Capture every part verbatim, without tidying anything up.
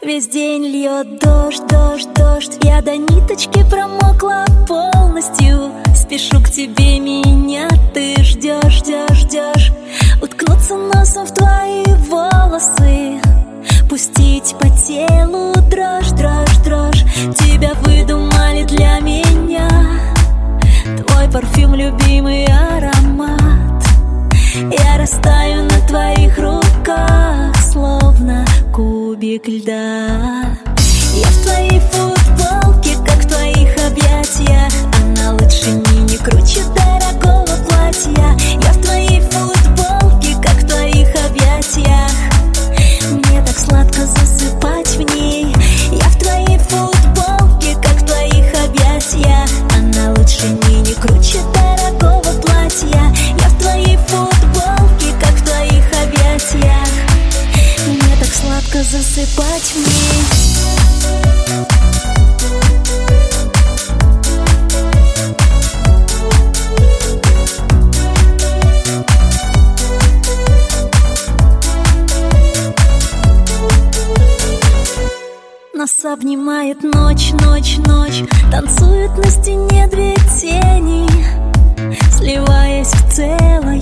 Весь день льет дождь, дождь, дождь. Я до ниточки промокла полностью. Спешу к тебе, меня ты ждешь, ждешь, ждешь. Уткнуться носом в твои волосы, пустить по телу дрожь, дрожь, дрожь. Тебя выдумали для меня, твой парфюм, любимый аромат. Я растаю на твоих руках, словно кубик льда. Я в твоей футболке, как в твоих объятиях. Она лучше мини, круче дорогого платья. Я в твоей футболке, как в твоих объятиях. Мне так сладко засыпать в ней. Я в твоей футболке, как в твоих объятиях. Она лучше мини, круче дорогого платья. Я в твоей футболке, как в твоих объятиях. Мне так сладко засыпать в ней. Нас обнимает ночь, ночь, ночь. Танцуют на стене две тени, сливаясь в целое.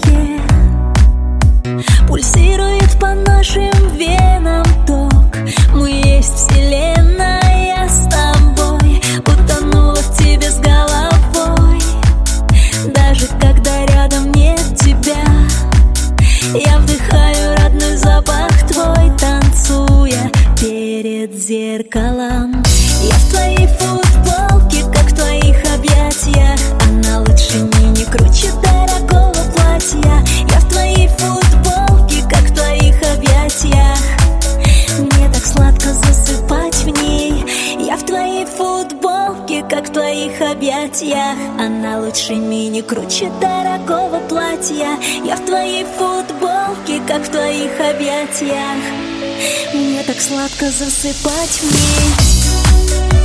Пульсирует по нашим венам ток. Мы есть вселенная с тобой. Утонула в тебе с головой. Даже когда рядом нет тебя, я вдыхаю родной запах твой, танцуя перед зеркалом. Я в твоей футболке, как в твоих объятиях. Она лучше мини, круче дорогого платья. Я в твоей футболке, как в твоих объятиях. Мне так сладко засыпать в ней. Я в твоей футболке, как в твоих объятиях. Она лучше мини, круче дорогого платья. Я в твоей футболке, как в твоих объятиях. Мне так сладко засыпать в ней.